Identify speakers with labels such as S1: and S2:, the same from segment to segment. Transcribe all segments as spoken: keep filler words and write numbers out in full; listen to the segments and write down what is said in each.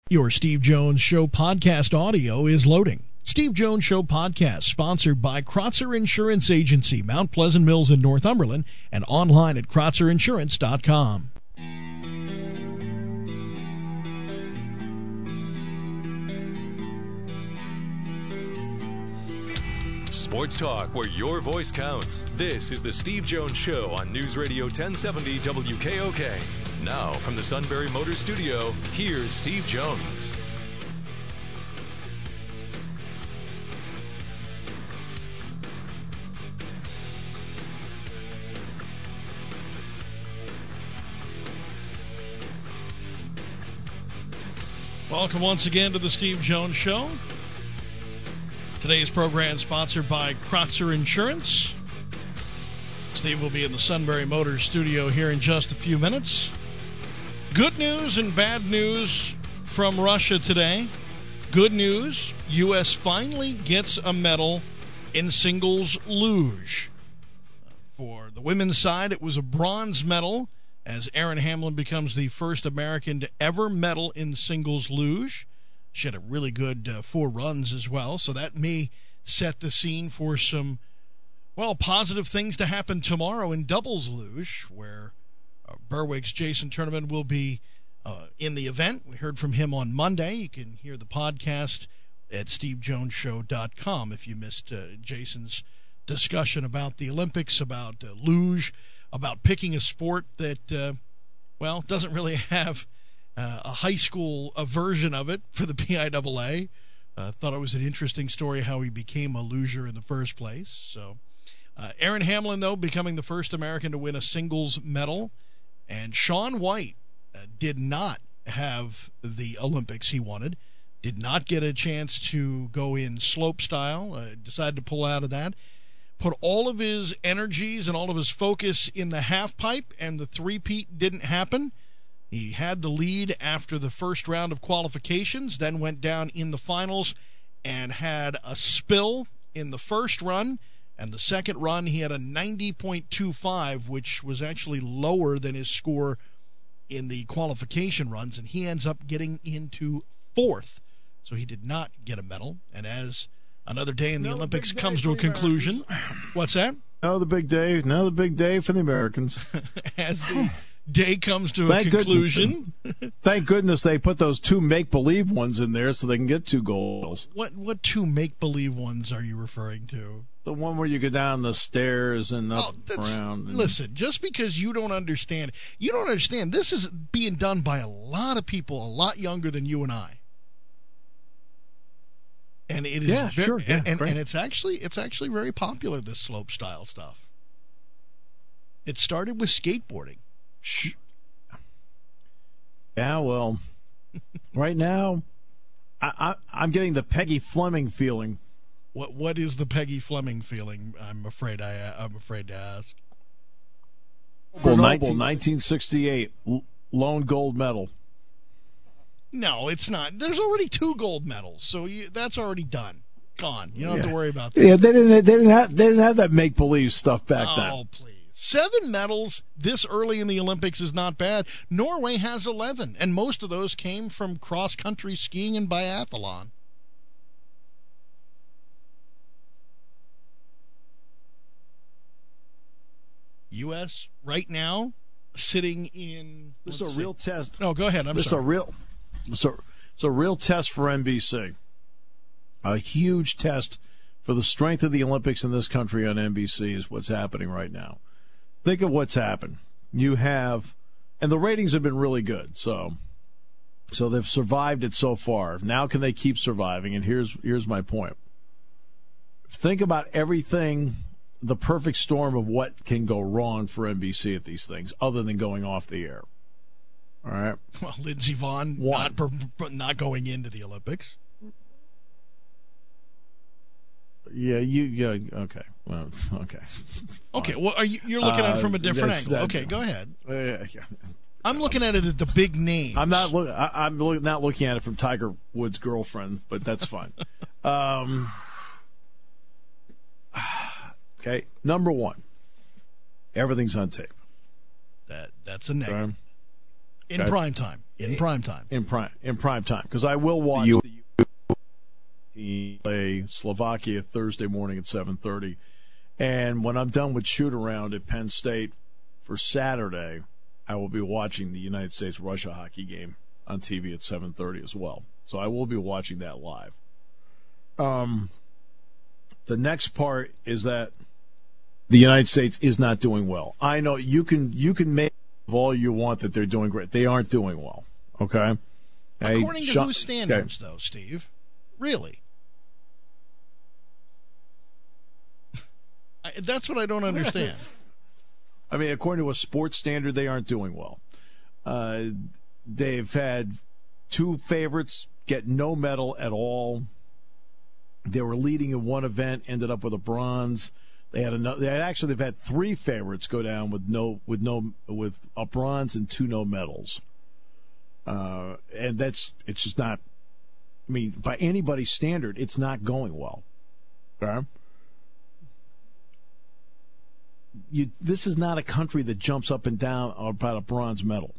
S1: Your Steve Jones Show podcast audio is loading. Steve Jones Show podcast, sponsored by Krotzer Insurance Agency, Mount Pleasant Mills in Northumberland, and online at krotzer insurance dot com.
S2: Sports talk where your voice counts. This is the Steve Jones Show on News Radio ten seventy W K O K. Now, from the Sunbury Motors Studio, here's Steve Jones.
S1: Welcome once again to the Steve Jones Show. Today's program is sponsored by Krotzer Insurance. Steve will be in the Sunbury Motors Studio here in just a few minutes. Good news and bad news from Russia today. Good news, U S finally gets a medal in singles luge. For the women's side, it was a bronze medal, as Erin Hamlin becomes the first American to ever medal in singles luge. She had a really good uh, four runs as well, so that may set the scene for some, well, positive things to happen tomorrow in doubles luge, where uh, Berwick's Jason Tournament will be uh, in the event. We heard from him on Monday. You can hear the podcast at steve jones show dot com if you missed uh, Jason's discussion about the Olympics, about uh, luge, about picking a sport that, uh, well, doesn't really have Uh, a high school a version of it for the B I A A. Uh, thought it was an interesting story how he became a luger in the first place. So, uh, Erin Hamlin, though, becoming the first American to win a singles medal. And Shaun White uh, did not have the Olympics he wanted, did not get a chance to go in slope style, uh, decided to pull out of that. Put all of his energies and all of his focus in the half pipe, and the three-peat didn't happen. He had the lead after the first round of qualifications, then went down in the finals and had a spill in the first run. And the second run, he had a ninety point two five, which was actually lower than his score in the qualification runs. And he ends up getting into fourth. So he did not get a medal. And as another day in the
S3: Another
S1: Olympics
S3: big
S1: comes
S3: day
S1: to a
S3: for the
S1: conclusion, what's that?
S3: Another big day. Another big day for the Americans.
S1: As the day comes to a
S3: Thank
S1: conclusion.
S3: Goodness, thank goodness they put those two make-believe ones in there so they can get two goals.
S1: What what two make-believe ones are you referring to?
S3: The one where you go down the stairs and up
S1: Oh, that's,
S3: around. And...
S1: Listen, just because you don't understand, you don't understand. This is being done by a lot of people a lot younger than you and I. And it is
S3: Yeah,
S1: very,
S3: sure. Yeah,
S1: and, and,
S3: great.
S1: and it's actually it's actually very popular, this slope style stuff. It started with skateboarding.
S3: Shh. Yeah, well, right now, I, I, I'm getting the Peggy Fleming feeling.
S1: What what is the Peggy Fleming feeling? I'm afraid I I'm afraid to ask.
S3: Well, nineteen sixty-eight, lone gold medal.
S1: No, it's not. There's already two gold medals, so you, that's already done, gone. You don't have
S3: Yeah.
S1: to worry about that.
S3: Yeah, they didn't. They didn't have. They didn't have that make believe stuff back then.
S1: Oh, please. Seven medals this early in the Olympics is not bad. Norway has eleven, and most of those came from cross-country skiing and biathlon. U S right now sitting in.
S3: This is a
S1: let's
S3: real
S1: see.
S3: test.
S1: No, go ahead. I'm
S3: This is
S1: sorry.
S3: a real. It's a, it's a real test for N B C. A huge test for the strength of the Olympics in this country on N B C is what's happening right now. Think of what's happened. You have, and the ratings have been really good. So, so they've survived it so far. Now, can they keep surviving? And here's here's my point. Think about everything, the perfect storm of what can go wrong for N B C at these things, other than going off the air. All right.
S1: Well, Lindsey Vonn
S3: One.
S1: not not going into the Olympics.
S3: Yeah, you. Yeah, okay. Well, okay.
S1: Okay. Well, are you, you're looking at it from a
S3: Uh,
S1: different
S3: that's-
S1: angle.
S3: that-
S1: Okay, go ahead.
S3: Uh, yeah.
S1: I'm looking at it at the big names.
S3: I'm not. Look, I, I'm look, not looking at it from Tiger Woods' girlfriend, but that's fine. um, okay. Number one. Everything's on tape.
S1: That that's a negative.
S3: Okay.
S1: In
S3: Okay.
S1: prime time. In prime time.
S3: In prime in prime time, because I will watch
S4: You-
S3: the play Slovakia Thursday morning at seven thirty. And when I'm done with shoot around at Penn State for Saturday, I will be watching the United States Russia hockey game on T V at seven thirty as well. So I will be watching that live. Um, the next part is that the United States is not doing well. I know you can you can make all you want that they're doing great. They aren't doing well. Okay.
S1: According
S3: Hey,
S1: to
S3: Sh-
S1: whose standards,
S3: okay.
S1: though, Steve? Really? I, that's what I don't understand.
S3: I mean, according to a sports standard, they aren't doing well. Uh, they've had two favorites get no medal at all. They were leading in one event, ended up with a bronze. They had another. They had actually they've had three favorites go down with no with no with a bronze and two no medals. Uh, and that's it's just not. I mean, by anybody's standard, it's not going well. Okay. You, this is not a country that jumps up and down about a bronze medal.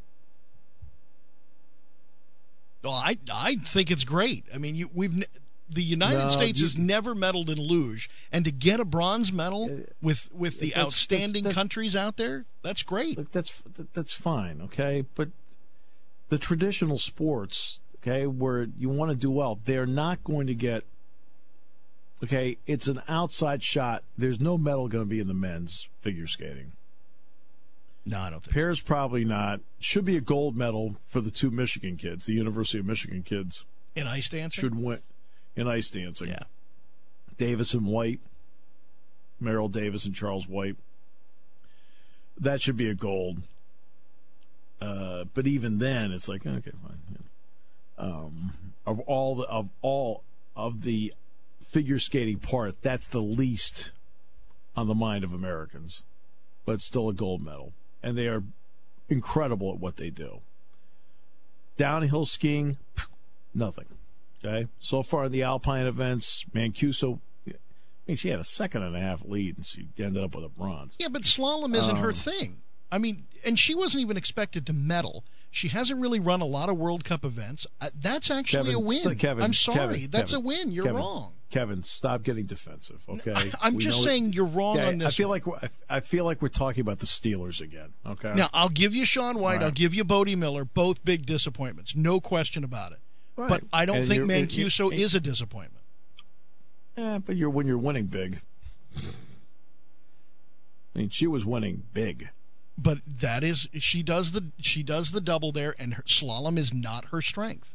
S1: Well, I I think it's great. I mean, you, we've the United
S3: No,
S1: States
S3: you-
S1: has never medaled in luge, and to get a bronze medal with with the
S3: That's-
S1: outstanding
S3: that's- that-
S1: countries out there, that's great.
S3: Look, that's that's fine, okay? But the traditional sports, okay, where you want to do well, they're not going to get. Okay, it's an outside shot. There's no medal going to be in the men's figure skating.
S1: No, I don't think.
S3: Pairs probably not. Should be a gold medal for the two Michigan kids. The University of Michigan kids
S1: so. In ice dancing,
S3: should win in ice dancing.
S1: yeah.
S3: Davis and White, Merrill Davis and Charles White. That should be a gold. Uh, but even then, it's like okay, fine. Yeah. Um, of all the of all of the figure skating part, that's the least on the mind of Americans, but it's still a gold medal, and they are incredible at what they do. Downhill skiing, nothing. Okay, so far in the alpine events, Mancuso, I mean, she had a second and a half lead, and she ended up with a bronze.
S1: Yeah, but slalom isn't her
S3: Um,
S1: thing. I mean, and she wasn't even expected to medal. She hasn't really run a lot of World Cup events. Uh, that's actually
S3: Kevin,
S1: a win.
S3: st- Kevin,
S1: I'm sorry.
S3: Kevin,
S1: that's
S3: Kevin,
S1: a win. You're
S3: Kevin,
S1: wrong.
S3: Kevin, stop getting defensive, okay?
S1: I'm
S3: We
S1: just
S3: know
S1: saying
S3: it-
S1: you're wrong
S3: Okay,
S1: on this
S3: I feel
S1: one.
S3: like we're, I feel like we're talking about the Steelers again, okay?
S1: Now, I'll give you Sean White.
S3: Right.
S1: I'll give you Bodie Miller. Both big disappointments. No question about it.
S3: Right.
S1: But I don't
S3: And
S1: think
S3: you're-
S1: Mancuso
S3: and-
S1: is a disappointment.
S3: Yeah, but you're when you're winning big. I mean, she was winning big.
S1: But that is she does the she does the double there, and her slalom is not her strength.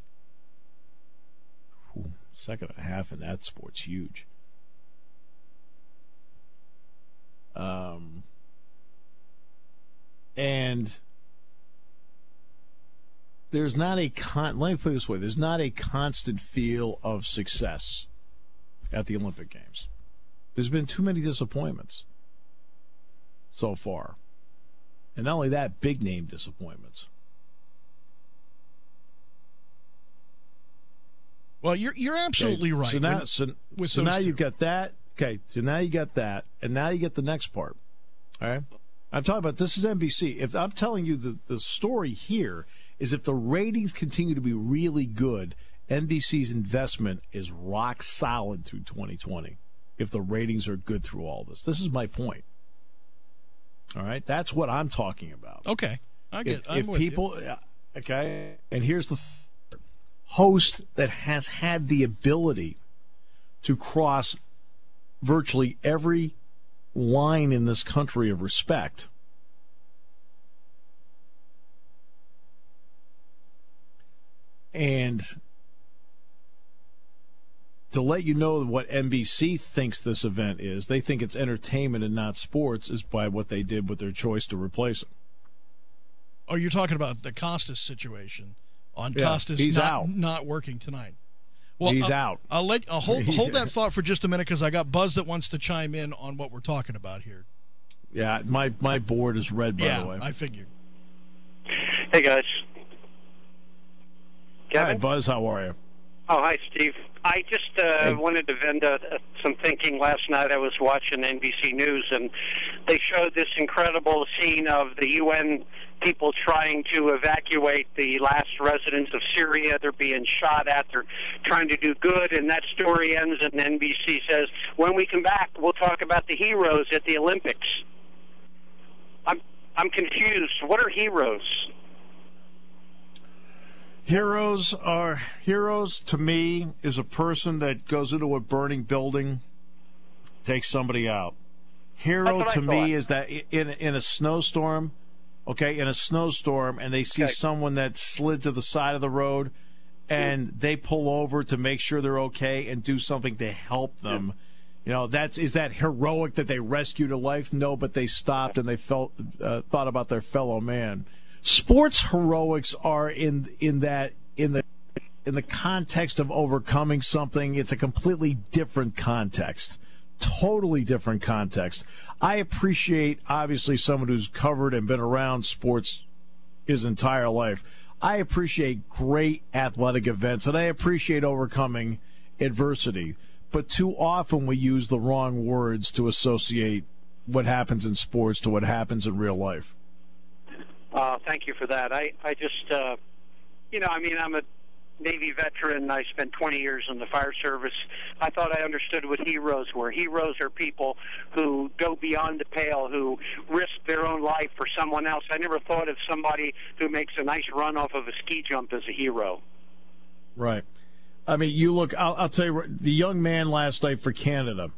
S3: Ooh, second and a half in that sport's huge. Um, and there's not a con. Let me put it this way: there's not a constant feel of success at the Olympic Games. There's been too many disappointments so far, and not only that, big name disappointments.
S1: Well, you're you're absolutely
S3: Okay,
S1: right.
S3: So now,
S1: When-
S3: so,
S1: with
S3: so
S1: those
S3: now
S1: two.
S3: you've got that. Okay, so now you got that, and now you get the next part. All right, I'm talking about this is N B C. If I'm telling you the the story here is if the ratings continue to be really good, N B C's investment is rock solid through twenty twenty. If the ratings are good through all this, this is my point. All right, that's what I'm talking about.
S1: okay, I get.
S3: If,
S1: I'm
S3: if
S1: with you.
S3: people, yeah, okay, and here's the th- host that has had the ability to cross virtually every line in this country of respect. And to let you know what N B C thinks this event is, they think it's entertainment and not sports, is by what they did with their choice to replace it.
S1: Oh, you're talking about the Costas situation on
S3: Yeah,
S1: Costas
S3: he's
S1: not,
S3: out.
S1: not working tonight. Well,
S3: He's
S1: I'll,
S3: out.
S1: I'll let I'll hold
S3: He's-
S1: hold that thought for just a minute because I got Buzz that wants to chime in on what we're talking about here.
S3: Yeah, my, my board is red, by
S1: yeah,
S3: the way.
S1: I figured.
S5: Hey, guys.
S3: Hi,
S5: Kevin?
S3: Buzz, how are you?
S5: Oh, hi, Steve. I just uh,
S3: Hey.
S5: wanted to vent uh, some thinking. Last night I was watching N B C News, and they showed this incredible scene of the U N people trying to evacuate the last residents of Syria. They're being shot at. They're trying to do good, and that story ends, and N B C says, when we come back, we'll talk about the heroes at the Olympics. I'm I'm confused. What are heroes?
S3: Heroes are heroes to me is a person that goes into a burning building, takes somebody out. Hero to me is that in in a snowstorm, okay, in a snowstorm, and they see okay. someone that slid to the side of the road, and mm. they pull over to make sure they're okay and do something to help them. Mm. You know, that's is that heroic that they rescued a life? No, but they stopped and they felt uh, thought about their fellow man. Sports heroics are in in that in the in the context of overcoming something. It's a completely different context, totally different context. I appreciate obviously someone who's covered and been around sports his entire life. I appreciate great athletic events and I appreciate overcoming adversity. But too often we use the wrong words to associate what happens in sports to what happens in real life.
S5: Uh, thank you for that. I, I just, uh, you know, I mean, I'm a Navy veteran. I spent twenty years in the fire service. I thought I understood what heroes were. Heroes are people who go beyond the pale, who risk their own life for someone else. I never thought of somebody who makes a nice run off of a ski jump as a hero.
S3: Right. I mean, you look, I'll, I'll tell you, the young man last night for Canada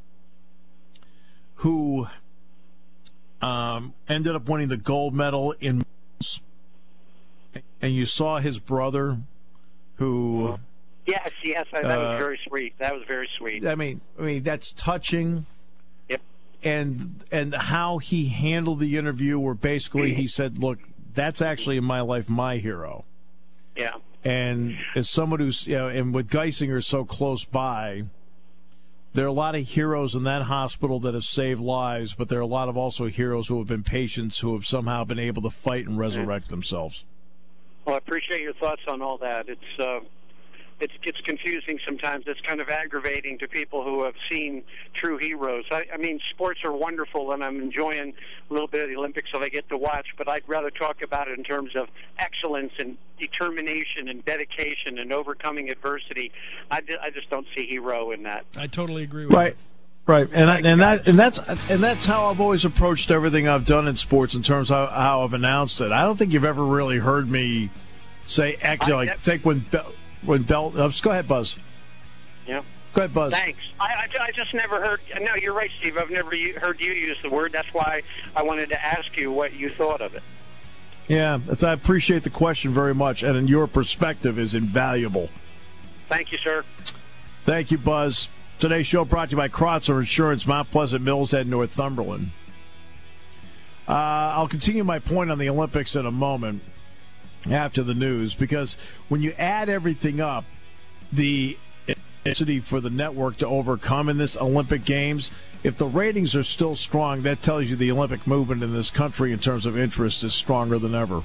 S3: who um, ended up winning the gold medal in, and you saw his brother who...
S5: Yes, yes, that uh, was very sweet. That was very sweet.
S3: I mean, I mean that's touching.
S5: Yep.
S3: And and how he handled the interview where basically he said, look, that's actually in my life my hero.
S5: Yeah.
S3: And as someone who's, you know, and with Geisinger so close by, there are a lot of heroes in that hospital that have saved lives, but there are a lot of also heroes who have been patients who have somehow been able to fight and resurrect yeah. themselves.
S5: Well, I appreciate your thoughts on all that. It's uh, it's it's confusing sometimes. It's kind of aggravating to people who have seen true heroes. I, I mean, sports are wonderful, and I'm enjoying a little bit of the Olympics that I get to watch, but I'd rather talk about it in terms of excellence and determination and dedication and overcoming adversity. I, I just don't see hero in that.
S1: I totally agree with
S3: right.
S1: you.
S3: Right, and I, and that and that's and that's how I've always approached everything I've done in sports in terms of how, how I've announced it. I don't think you've ever really heard me say, actually, like, I, take when when Bell. Uh, just go ahead, Buzz.
S5: Yeah.
S3: Go ahead, Buzz.
S5: Thanks. I, I, I just never heard. No, you're right, Steve. I've never heard you use the word. That's why I wanted to ask you what you thought of it.
S3: Yeah, I appreciate the question very much, and your perspective is invaluable.
S5: Thank you, sir.
S3: Thank you, Buzz. Today's show brought to you by Kreutzer Insurance, Mount Pleasant Mills at Northumberland. Uh, I'll continue my point on the Olympics in a moment after the news, because when you add everything up, the intensity for the network to overcome in this Olympic Games, if the ratings are still strong, that tells you the Olympic movement in this country in terms of interest is stronger than ever.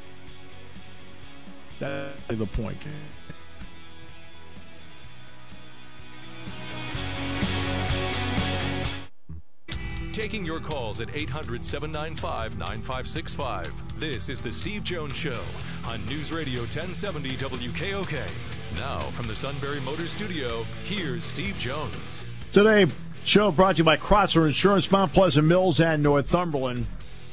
S3: That's the point.
S2: Taking your calls at eight hundred, seven nine five, nine five six five. This is the Steve Jones Show on News Radio ten seventy W K O K. Now, from the Sunbury Motors Studio, here's Steve Jones.
S3: Today, show brought to you by Kreutzer Insurance, Mount Pleasant Mills and Northumberland.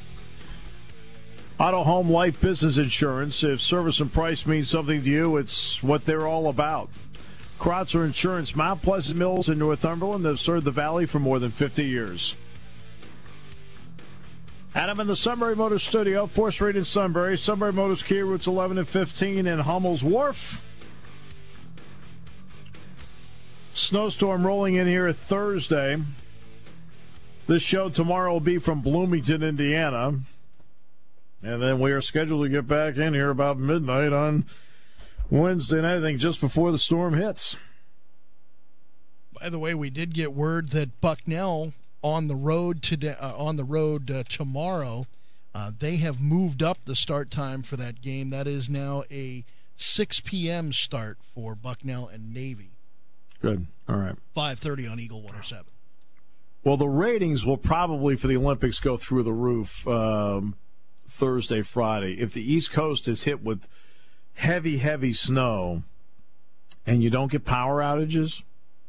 S3: Auto, home, life, business insurance. If service and price means something to you, it's what they're all about. Kreutzer Insurance, Mount Pleasant Mills and Northumberland. They've served the Valley for more than fifty years. Adam in the Sunbury Motors Studio, fourth Street in Sunbury. Sunbury Motors Kia, routes eleven and fifteen in Hummel's Wharf. Snowstorm rolling in here Thursday. This show tomorrow will be from Bloomington, Indiana. And then we are scheduled to get back in here about midnight on Wednesday night, I think just before the storm hits.
S1: By the way, we did get word that Bucknell on the road today, uh, on the road uh, tomorrow, uh, they have moved up the start time for that game. That is now a six p.m. start for Bucknell and Navy.
S3: Good. All right.
S1: five thirty on Eagle one oh seven.
S3: Well, the ratings will probably for the Olympics go through the roof. Um, Thursday, Friday, if the East Coast is hit with heavy, heavy snow and you don't get power outages,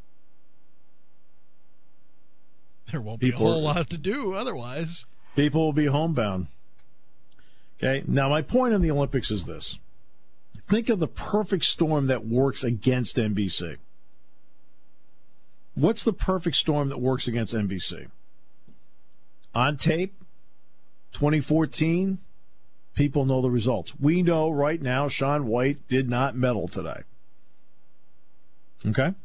S1: there won't be a whole lot to do otherwise.
S3: People will be homebound. Okay, now my point on the Olympics is this. Think of the perfect storm that works against N B C. What's the perfect storm that works against N B C? On tape, twenty fourteen, people know the results. We know right now Shaun White did not medal today. Okay?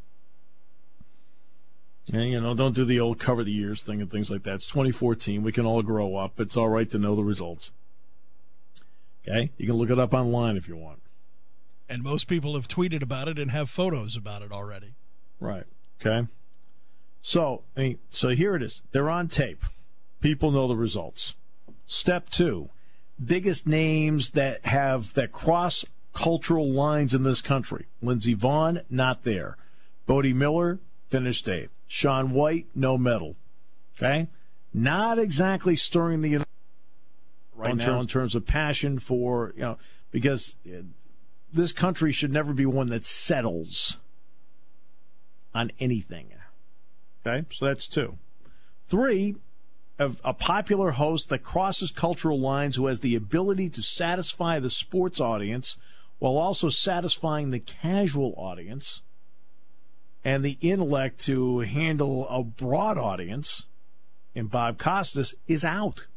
S3: And, you know, don't do the old cover the years thing and things like that. It's twenty fourteen. We can all grow up. It's all right to know the results. Okay? You can look it up online if you want.
S1: And most people have tweeted about it and have photos about it already.
S3: Right. Okay? So, I mean, so here it is. They're on tape. People know the results. Step two, biggest names that have that cross cultural lines in this country. Lindsey Vonn, not there. Bodie Miller, finished eighth. Shaun White, no medal. Okay? Not exactly stirring the right in now terms, in terms of passion for, you know, because this country should never be one that settles on anything. Okay? So that's two. Three, a, a popular host that crosses cultural lines who has the ability to satisfy the sports audience while also satisfying the casual audience and the intellect to handle a broad audience, and Bob Costas is out.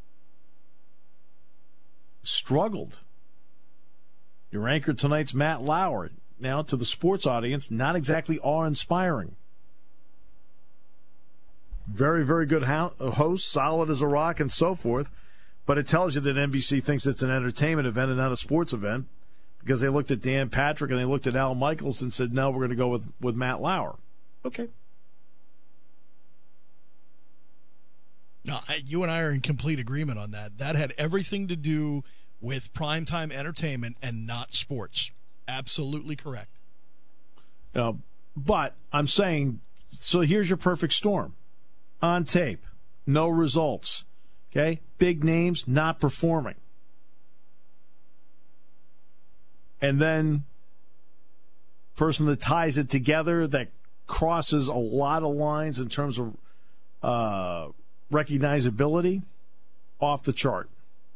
S3: Struggled. Your anchor tonight's Matt Lauer. Now, to the sports audience, not exactly awe-inspiring. Very, very good host, solid as a rock and so forth, but it tells you that N B C thinks it's an entertainment event and not a sports event because they looked at Dan Patrick and they looked at Al Michaels and said, no, we're going to go with, with Matt Lauer. Okay.
S1: No, I, you and I are in complete agreement on that. That had everything to do with primetime entertainment and not sports. Absolutely correct.
S3: Uh, but I'm saying, so here's your perfect storm. On tape, no results. Okay? Big names not performing. And then person that ties it together, that crosses a lot of lines in terms of uh, recognizability, off the chart.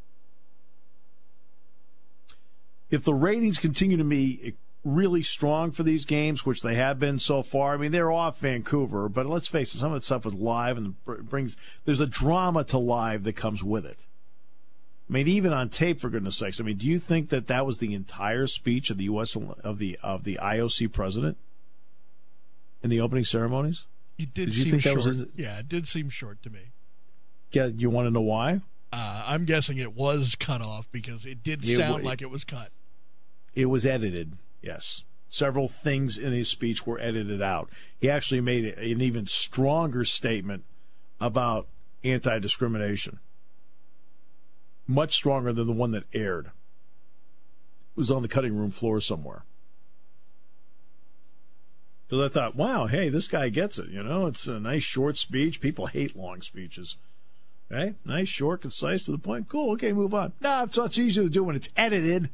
S3: If the ratings continue to be really strong for these games, which they have been so far, I mean, they're off Vancouver, but let's face it, some of the stuff with live and brings, there's a drama to live that comes with it. I mean, even on tape, for goodness sakes. I mean, do you think that that was the entire speech of the U S of the of the I O C president in the opening ceremonies?
S1: It did,
S3: did you
S1: seem
S3: think
S1: short.
S3: That was
S1: yeah, it did seem short to me.
S3: Yeah, you want to know why?
S1: Uh, I'm guessing it was cut off because it did sound it, like it was cut.
S3: It was edited, yes. Several things in his speech were edited out. He actually made an even stronger statement about anti-discrimination. Much stronger than the one that aired. It was on the cutting room floor somewhere. Because I thought, wow, hey, this guy gets it. You know, it's a nice short speech. People hate long speeches. Okay? Nice, short, concise, to the point. Cool, okay, move on. No, it's, it's easier to do when it's edited.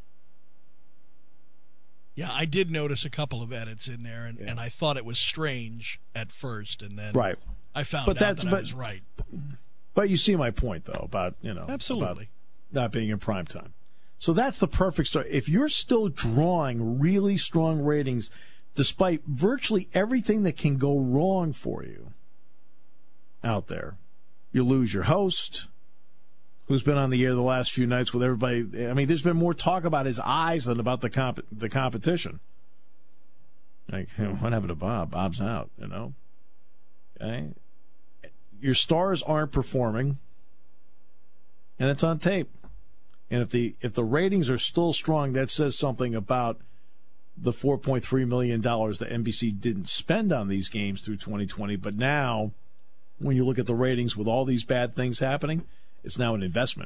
S1: Yeah, I did notice a couple of edits in there, and, yeah. and I thought it was strange at first, and then
S3: right.
S1: I found
S3: but
S1: out that
S3: but,
S1: I was right.
S3: But you see my point, though, about, you know,
S1: absolutely
S3: not being in prime time. So that's the perfect story. If you're still drawing really strong ratings, despite virtually everything that can go wrong for you out there, you lose your host, who's been on the air the last few nights with everybody. I mean, there's been more talk about his eyes than about the comp- the competition. Like, you know, what happened to Bob? Bob's out, you know. Okay. Your stars aren't performing, and it's on tape. And if the if the ratings are still strong, that says something about the four point three million dollars that N B C didn't spend on these games through twenty twenty. But now, when you look at the ratings with all these bad things happening, it's now an investment.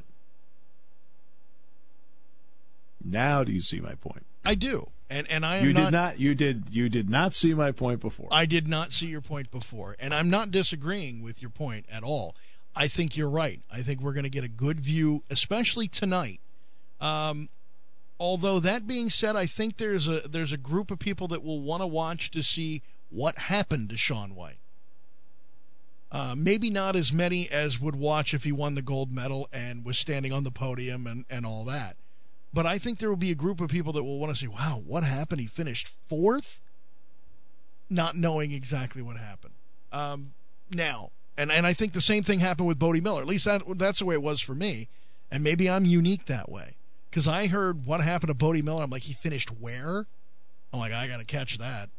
S3: Now do you see my point?
S1: I do. And and I am
S3: you
S1: not,
S3: did not you did you did not see my point before.
S1: I did not see your point before, and I'm not disagreeing with your point at all. I think you're right. I think we're going to get a good view, especially tonight. Um, although that being said, I think there's a there's a group of people that will want to watch to see what happened to Shaun White. Uh, maybe not as many as would watch if he won the gold medal and was standing on the podium and, and all that. But I think there will be a group of people that will want to see, wow, what happened? He finished fourth? Not knowing exactly what happened. Um, now, and, and I think the same thing happened with Bodie Miller. At least that that's the way it was for me. And maybe I'm unique that way. Because I heard what happened to Bodie Miller. I'm like, he finished where? I'm like, I got to catch that.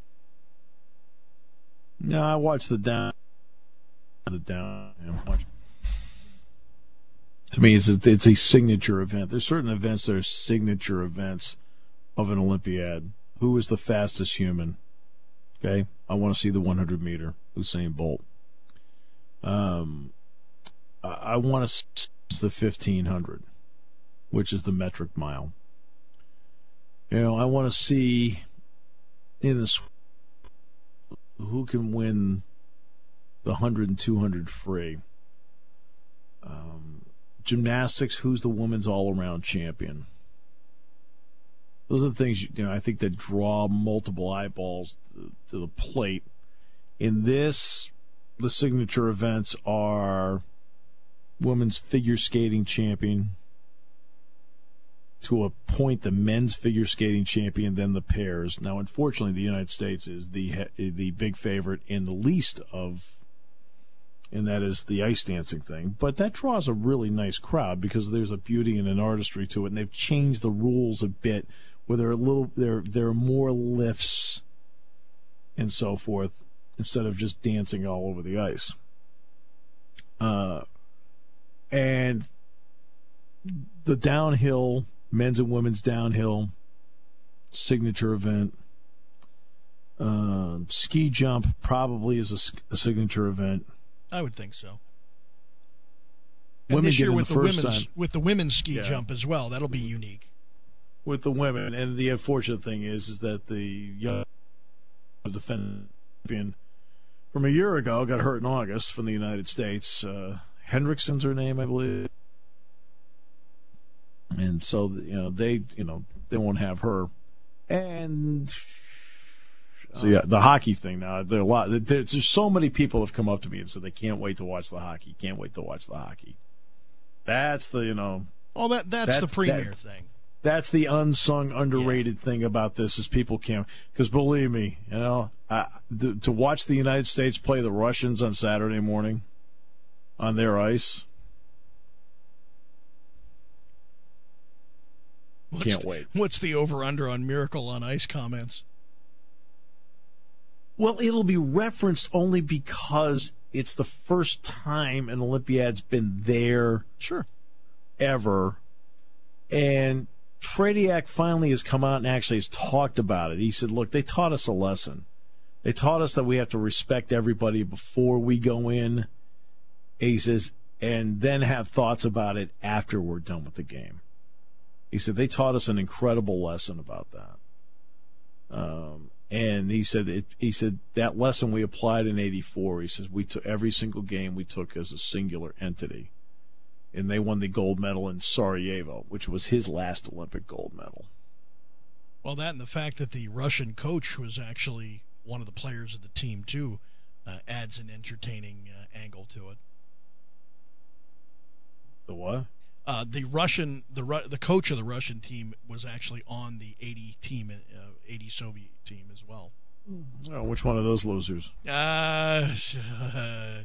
S3: No, I watched the down. The down. You know, watch. To me, it's a, it's a signature event. There's certain events that are signature events of an Olympiad. Who is the fastest human? Okay, I want to see the hundred meter, Usain Bolt. Um, I, I want to see the fifteen hundred, which is the metric mile. You know, I want to see in the who can win the one hundred and two hundred free. Um, gymnastics, who's the women's all-around champion? Those are the things, you know, I think that draw multiple eyeballs to, to the plate. In this, the signature events are women's figure skating champion, to a point the men's figure skating champion, then the pairs. Now, unfortunately, the United States is the the big favorite in the least of, and that is the ice dancing thing. But that draws a really nice crowd because there's a beauty and an artistry to it, and they've changed the rules a bit, where there are a little there there are more lifts and so forth instead of just dancing all over the ice. Uh, and the downhill, men's and women's downhill, signature event. Uh, ski jump probably is a, a signature event.
S1: I would think so.
S3: Women
S1: and this year with
S3: the,
S1: the,
S3: the
S1: women's
S3: time.
S1: with the women's ski
S3: Yeah.
S1: jump as well, that'll be unique.
S3: With the women, and the unfortunate thing is, is that the young defendant champion from a year ago got hurt in August from the United States. Uh, Hendrickson's her name, I believe, and so you know they, you know, they won't have her. And so yeah, the hockey thing now. There are a lot. There's, there's so many people have come up to me and said they can't wait to watch the hockey. Can't wait to watch the hockey. That's the you know.
S1: Oh, that that's
S3: that,
S1: the premier
S3: that,
S1: thing.
S3: That's the unsung, underrated yeah. thing about this is people can't. Because believe me, you know, uh, to, to watch the United States play the Russians on Saturday morning on their ice.
S1: What's
S3: Can't
S1: the,
S3: wait.
S1: What's the over-under on Miracle on Ice comments?
S3: Well, it'll be referenced only because it's the first time an Olympiad's been there
S1: sure.
S3: ever. And Tretiak finally has come out and actually has talked about it. He said, look, they taught us a lesson. They taught us that we have to respect everybody before we go in. He says, and then have thoughts about it after we're done with the game. He said, they taught us an incredible lesson about that. Um, and he said, it, he said, that lesson we applied in eighty-four. He says, we took every single game we took as a singular entity. And they won the gold medal in Sarajevo, which was his last Olympic gold medal.
S1: Well, that and the fact that the Russian coach was actually one of the players of the team, too, uh, adds an entertaining uh, angle to it.
S3: The what?
S1: Uh, the Russian, the the coach of the Russian team was actually on the eighty team, uh, eighty Soviet team as well.
S3: Oh, which one of those losers?
S1: Uh, uh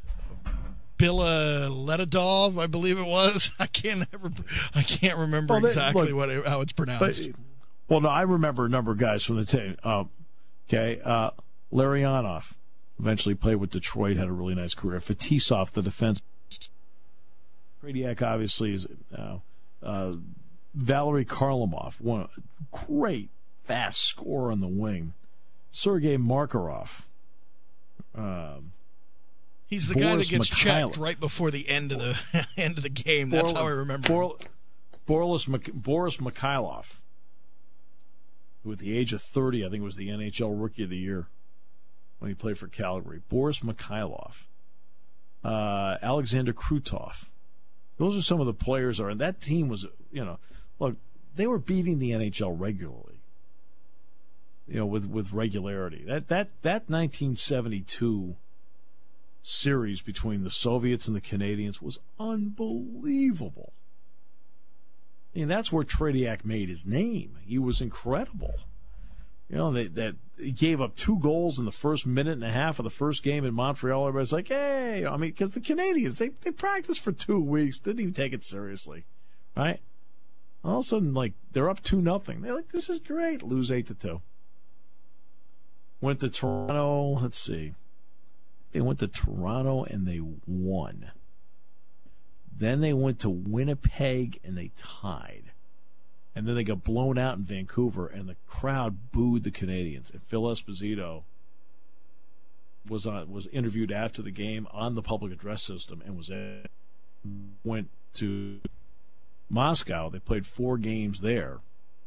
S1: Bila Ledadov, I believe it was. I can't ever, I can't remember well, they, exactly look, what it, how it's pronounced. But,
S3: well, no, I remember a number of guys from the team. Um, okay, uh, Larionov eventually played with Detroit, had a really nice career. Fetisov, the defense. Tretiak obviously is uh, uh, Valery Karlamov, one great fast scorer on the wing. Sergei Makarov. Um,
S1: He's the
S3: Boris
S1: guy that gets
S3: Mikhailov.
S1: checked right before the end of the end of the game. That's Bor- how I remember. Bor-
S3: Boris Boris Mikhailov, who at the age of thirty, I think was the N H L Rookie of the Year when he played for Calgary. Boris Mikhailov. uh, Alexander Krutov. Those are some of the players. Are and that team was, you know, look, they were beating the N H L regularly, you know, with, with regularity. That that that nineteen seventy-two series between the Soviets and the Canadians was unbelievable. I mean, that's where Tretiak made his name. He was incredible. You know, they, that he gave up two goals in the first minute and a half of the first game in Montreal. Everybody's like, hey, I mean, because the Canadians, they, they practiced for two weeks, didn't even take it seriously, right? All of a sudden, like, they're up two nothing. They're like, this is great. Lose eight to two. Went to Toronto. Let's see. They went to Toronto and they won. Then they went to Winnipeg and they tied. And then they got blown out in Vancouver, and the crowd booed the Canadians. And Phil Esposito was on, was interviewed after the game on the public address system and was at, went to Moscow. They played four games there,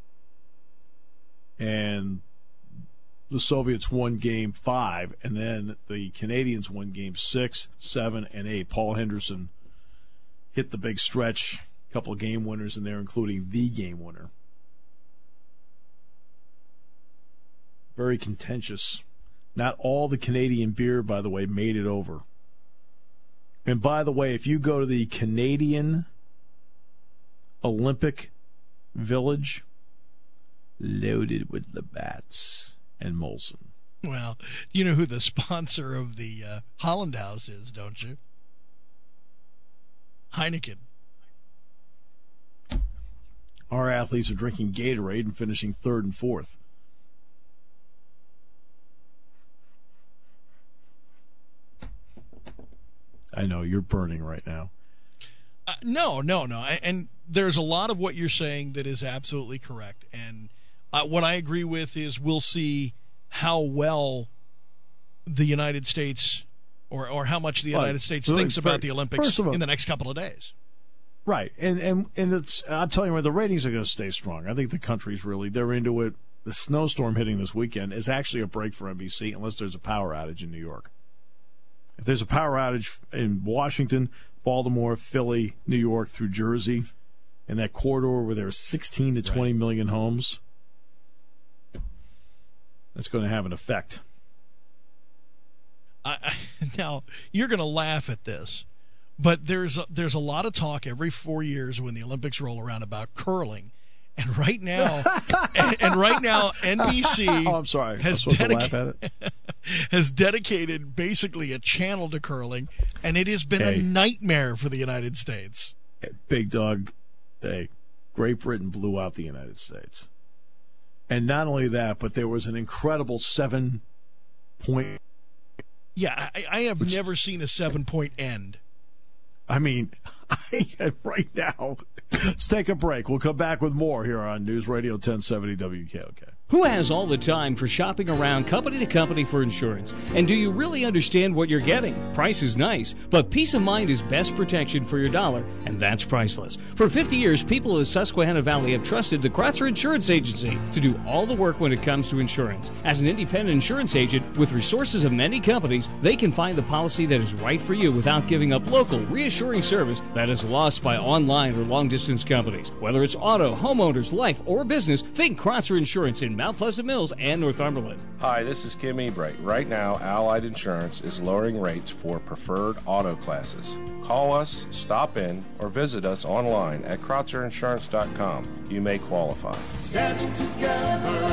S3: and the Soviets won game five, and then the Canadians won game six, seven, and eight. Paul Henderson hit the big stretch. Couple of game winners in there, including the game winner. Very contentious. Not all the Canadian beer, by the way, made it over. And by the way, if you go to the Canadian Olympic Village, loaded with Labatt's and Molson.
S1: Well, you know who the sponsor of the uh, Holland House is, don't you? Heineken.
S3: Our athletes are drinking Gatorade and finishing third and fourth. I know, you're burning right now.
S1: Uh, no, no, no. And there's a lot of what you're saying that is absolutely correct. And uh, what I agree with is we'll see how well the United States or, or how much the United right. States so thinks about the Olympics all, in the next couple of days.
S3: Right, and and and it's I'm telling you what, the ratings are going to stay strong. I think the country's really they're into it. The snowstorm hitting this weekend is actually a break for N B C unless there's a power outage in New York. If there's a power outage in Washington, Baltimore, Philly, New York through Jersey, in that corridor where there's sixteen to twenty right. million homes, that's going to have an effect.
S1: I, I, now you're going to laugh at this. But there's a, there's a lot of talk every four years when the Olympics roll around about curling, and right now, and, and right now, N B C
S3: oh, I'm sorry.
S1: has
S3: I'm
S1: dedicated has dedicated basically a channel to curling, and it has been hey. a nightmare for the United States.
S3: Big Dog, hey, Great Britain blew out the United States, and not only that, but there was an incredible seven point.
S1: Yeah, I, I have which, never seen a seven point end.
S3: I mean, I, right now, let's take a break. We'll come back with more here on News Radio ten seventy W K O K.
S4: Who has all the time for shopping around company to company for insurance? And do you really understand what you're getting? Price is nice, but peace of mind is best protection for your dollar, and that's priceless. For fifty years, people of the Susquehanna Valley have trusted the Kratzer Insurance Agency to do all the work when it comes to insurance. As an independent insurance agent with resources of many companies, they can find the policy that is right for you without giving up local, reassuring service that is lost by online or long-distance companies. Whether it's auto, homeowners, life, or business, think Kratzer Insurance in Mount Pleasant Mills and Northumberland.
S6: Hi, this is Kim Ebright. Right now, Allied Insurance is lowering rates for preferred auto classes. Call us, stop in, or visit us online at Kratzer Insurance dot com. You may qualify.
S7: Standing together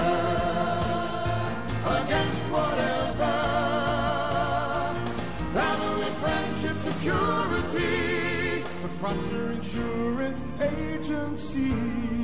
S7: against whatever. Family, friendship, security. The Kratzer Insurance Agency.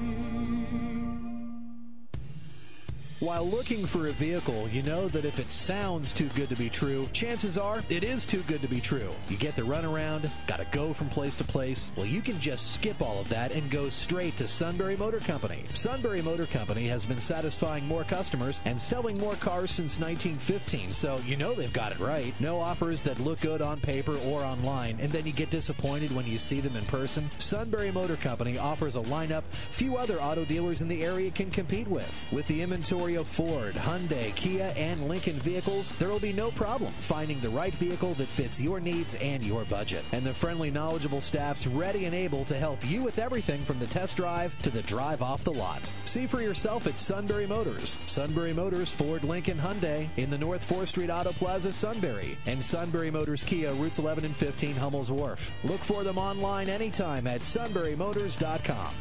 S8: While looking for a vehicle, you know that if it sounds too good to be true, chances are it is too good to be true. You get the runaround, gotta go from place to place. Well, you can just skip all of that and go straight to Sunbury Motor Company. Sunbury Motor Company has been satisfying more customers and selling more cars since nineteen fifteen, so you know they've got it right. No offers that look good on paper or online, and then you get disappointed when you see them in person. Sunbury Motor Company offers a lineup few other auto dealers in the area can compete with. With the inventory inventory of Ford, Hyundai, Kia, and Lincoln vehicles, there will be no problem finding the right vehicle that fits your needs and your budget. And the friendly, knowledgeable staff's ready and able to help you with everything from the test drive to the drive off the lot. See for yourself at Sunbury Motors. Sunbury Motors, Ford, Lincoln, Hyundai in the North fourth Street Auto Plaza, Sunbury. And Sunbury Motors Kia, routes eleven and fifteen, Hummel's Wharf. Look for them online anytime at sunbury motors dot com.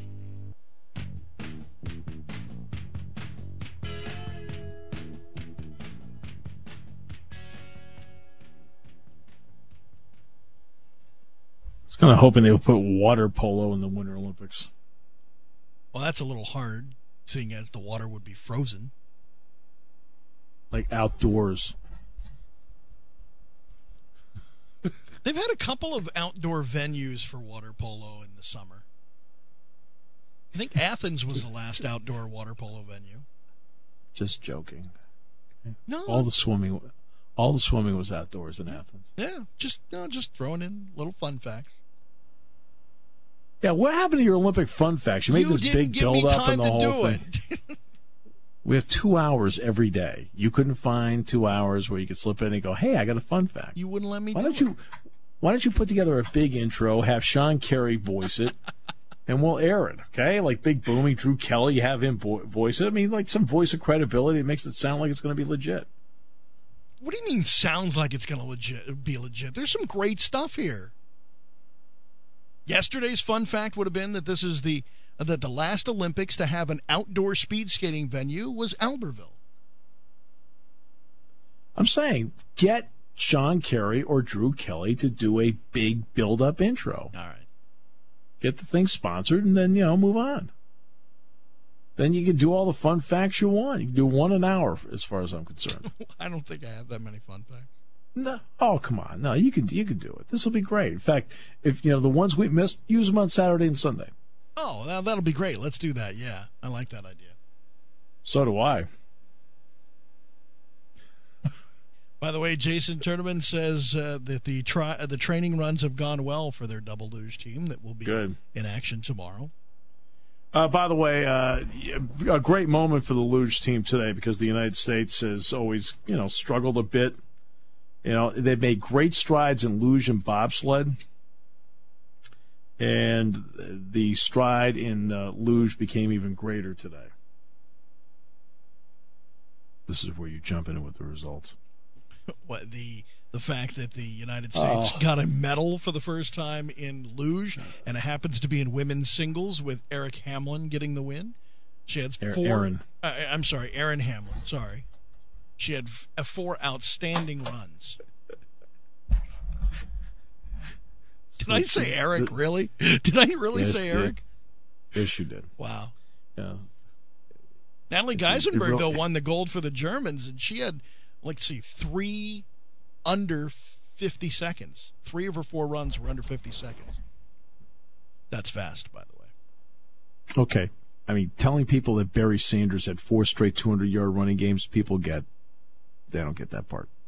S3: I was kind of hoping they would put water polo in the Winter Olympics.
S1: Well, that's a little hard, seeing as the water would be frozen.
S3: Like outdoors.
S1: They've had a couple of outdoor venues for water polo in the summer. I think Athens was the last outdoor water polo venue.
S3: Just joking.
S1: No,
S3: all the swimming, all the swimming was outdoors in Athens.
S1: Yeah, just no, just throwing in little fun facts.
S3: Yeah, what happened to your Olympic fun facts? You made
S1: you
S3: this big build up and the whole thing. We have two hours every day. You couldn't find two hours where you could slip in and go, "Hey, I got a fun fact."
S1: You wouldn't let me.
S3: Why
S1: do
S3: don't
S1: it.
S3: you? Why don't you put together a big intro, have Sean Carey voice it, and we'll air it, okay? Like big booming Drew Kelly, you have him vo- voice it. I mean, like some voice of credibility that makes it sound like it's going to be legit.
S1: What do you mean sounds like it's going to legit be legit? There's some great stuff here. Yesterday's fun fact would have been that this is the that the last Olympics to have an outdoor speed skating venue was Albertville.
S3: I'm saying get Sean Carey or Drew Kelly to do a big build-up intro.
S1: All right.
S3: Get the thing sponsored and then, you know, move on. Then you can do all the fun facts you want. You can do one an hour as far as I'm concerned.
S1: I don't think I have that many fun facts.
S3: No. Oh, come on. No, you can you can do it. This will be great. In fact, if you know the ones we missed, use them on Saturday and Sunday.
S1: Oh, now that'll be great. Let's do that. Yeah, I like that idea.
S3: So do I.
S1: By the way, Jason Tournament says uh, that the tri- uh, the training runs have gone well for their double luge team that will be
S3: Good.
S1: in action tomorrow.
S3: Uh, by the way, uh, a great moment for the luge team today because the United States has always, you know, struggled a bit. You know, they've made great strides in luge and bobsled, and the stride in uh, luge became even greater today. This is where you jump in with the results.
S1: What the the fact that the United States oh. got a medal for the first time in luge, and it happens to be in women's singles with Eric Hamlin getting the win. She had four.
S3: Aaron.
S1: Uh, I'm sorry, Erin Hamlin. Sorry, she had f- uh, four outstanding runs. Did I say Eric? Really? Did I really
S3: yes,
S1: say Eric?
S3: Yes, you did.
S1: Wow.
S3: Yeah.
S1: Natalie
S3: It's
S1: Geisenberg,
S3: a, real,
S1: though, won the gold for the Germans, and she had, let's see, three under fifty seconds. Three of her four runs were under fifty seconds. That's fast, by the way.
S3: Okay. I mean, telling people that Barry Sanders had four straight two hundred yard running games, people get, they don't get that part.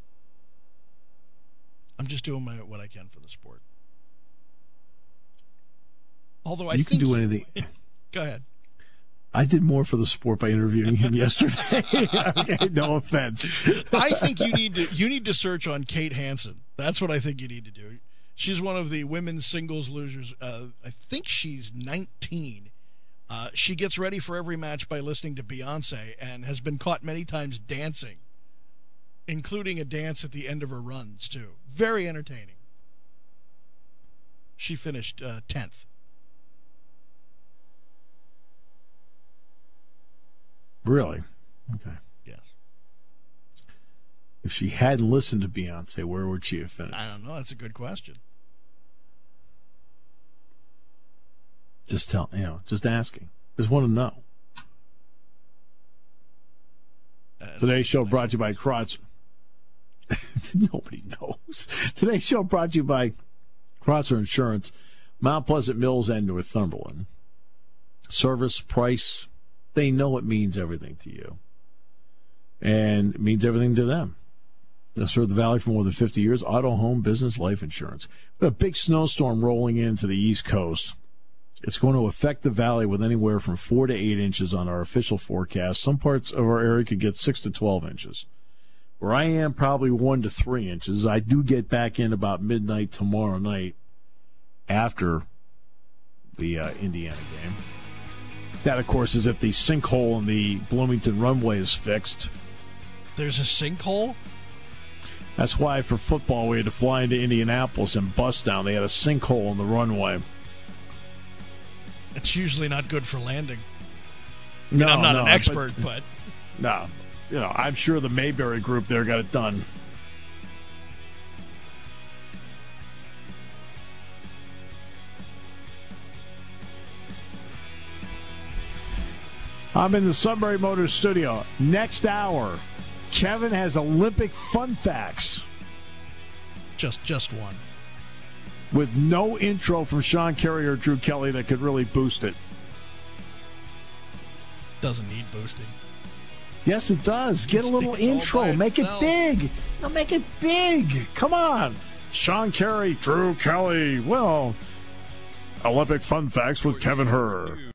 S1: I'm just doing my, what I can for the sport. Although I
S3: you
S1: think
S3: can do anything.
S1: Go ahead.
S3: I did more for the sport by interviewing him yesterday. Okay, no offense.
S1: I think you need to you need to search on Kate Hansen. That's what I think you need to do. She's one of the women's singles losers. Uh, I think she's nineteen. Uh, she gets ready for every match by listening to Beyonce and has been caught many times dancing, including a dance at the end of her runs, too. Very entertaining. She finished uh, tenth.
S3: Really? Okay.
S1: Yes.
S3: If she hadn't listened to Beyonce, where would she have finished?
S1: I don't know. That's a good question.
S3: Just tell, you know, just asking. Just want to know. Uh, Today's show brought to you by Crotzer. Nobody knows. Today's show brought to you by Crotzer Insurance, Mount Pleasant Mills, and Northumberland. Service, price, they know it means everything to you. And it means everything to them. They've served the Valley for more than fifty years. Auto, home, business, life insurance. We have a big snowstorm rolling into the East Coast. It's going to affect the valley with anywhere from four to eight inches on our official forecast. Some parts of our area could get six to twelve inches. Where I am, probably one to three inches. I do get back in about midnight tomorrow night after the uh, Indiana game. That, of course, is if the sinkhole in the Bloomington runway is fixed.
S1: There's a sinkhole?
S3: That's why for football we had to fly into Indianapolis and bus down. They had a sinkhole in the runway.
S1: It's usually not good for landing. I
S3: No,
S1: mean, I'm not
S3: no,
S1: an expert, but...
S3: but... No. You know, I'm sure the Mayberry group there got it done. I'm in the Sunbury Motors studio. Next hour, Kevin has Olympic fun facts.
S1: Just just one.
S3: With no intro from Sean Carey or Drew Kelly that could really boost it.
S1: Doesn't need boosting.
S3: Yes, it does. Get a little intro. Make it big. No, make it big. Come on. Sean Carey, Drew Kelly. Well, Olympic fun facts with Kevin Herr.